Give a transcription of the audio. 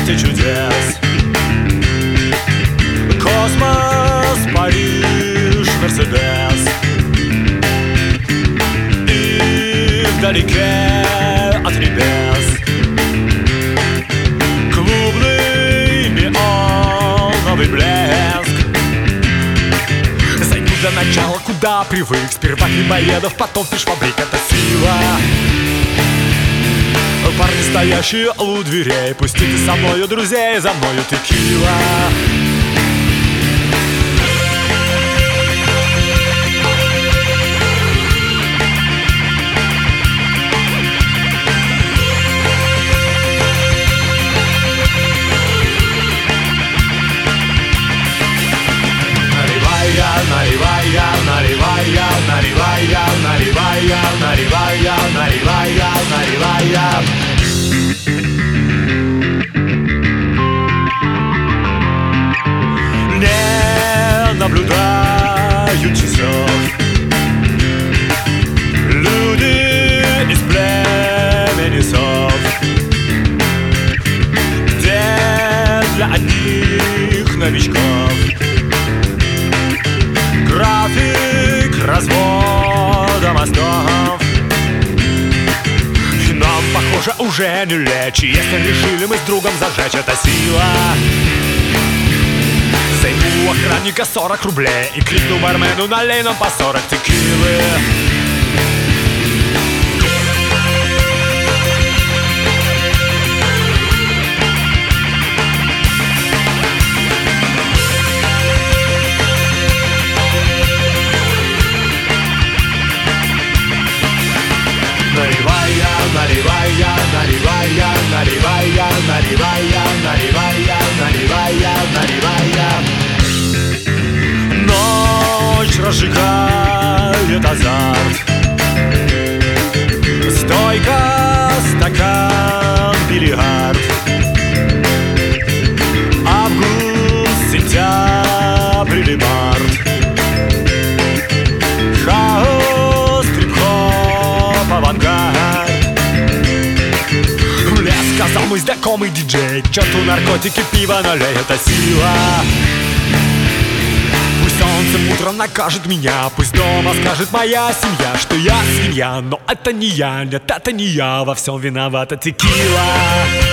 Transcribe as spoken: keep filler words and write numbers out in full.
свете чудес. Космос, Париж, Мерседес. И вдалеке от небес клубный неоновый блеск. Зайду для начала, куда привык. Сперва хлебоедов, потом фиш-фабрик. Это сила. Парни, стоящие у дверей, пустите со мною друзей, за мною текила. Наливай я, наливай я, наливай я, наливай я, наливай я, наливай я, наливай я. Не наблюдаю часов. Люди из племени сов, где для одних новичков график развода мостов. И нам, похоже, уже не лечь. Если решили мы с другом зажечь, это сила. Займу у охранника сорок рублей и крикну бармену: налей нам по сорок текилы. Наливай я, наливай я, наливай я, наливай я, наливай я, наливай я, наливай я, наливай я. Ночь разжигает азарт. Стойка, стакан, бильярд. Август, сентябрь или март. Хаос, трип-хоп, авангард. Лес, сказал мой знакомый диджей: к черту наркотики, пиво налей, это сила. Пусть солнце утром накажет меня, пусть дома скажет моя семья, что я свинья, но это не я, нет, это не я, во всем виновата текила.